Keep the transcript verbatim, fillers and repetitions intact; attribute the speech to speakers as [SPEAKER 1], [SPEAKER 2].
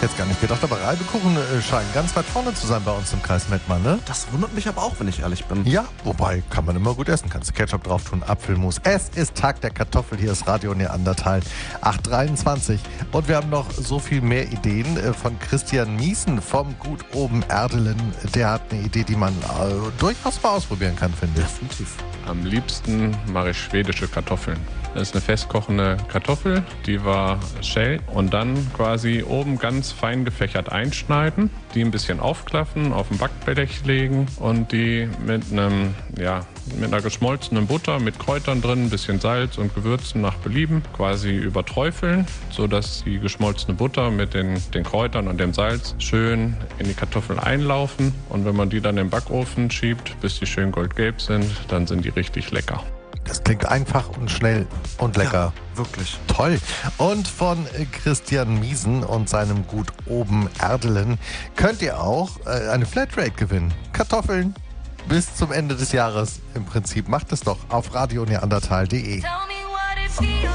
[SPEAKER 1] Jetzt gar nicht gedacht, aber Reibekuchen äh, scheinen ganz weit vorne zu sein bei uns im Kreis Mettmann, ne?
[SPEAKER 2] Das wundert mich aber auch, wenn ich ehrlich bin.
[SPEAKER 1] Ja, wobei kann man immer gut essen. Kannst du Ketchup drauf tun, Apfelmus. Es ist Tag der Kartoffel. Hier ist Radio Neandertal acht Uhr dreiundzwanzig. Und wir haben noch so viel mehr Ideen äh, von Christian Miesen vom Gut oben Erdelen. Der hat eine Idee, die man äh, durchaus mal ausprobieren kann, finde ich.
[SPEAKER 2] Definitiv.
[SPEAKER 3] Am liebsten mache ich schwedische Kartoffeln. Das ist eine festkochende Kartoffel, die wir schälen und dann quasi oben ganz fein gefächert einschneiden, die ein bisschen aufklaffen, auf ein Backblech legen und die mit einem, ja, mit einer geschmolzenen Butter mit Kräutern drin, ein bisschen Salz und Gewürzen nach Belieben quasi überträufeln, sodass die geschmolzene Butter mit den, den Kräutern und dem Salz schön in die Kartoffeln einlaufen. Und wenn man die dann im Backofen schiebt, bis die schön goldgelb sind, dann sind die richtig lecker.
[SPEAKER 1] Das klingt einfach und schnell und lecker.
[SPEAKER 2] Ja, wirklich.
[SPEAKER 1] Toll. Und von Christian Miesen und seinem Gut oben Erdelen könnt ihr auch äh, eine Flatrate gewinnen. Kartoffeln bis zum Ende des Jahres im Prinzip. Macht es doch auf radio neandertal punkt de.
[SPEAKER 4] Tell me what it feels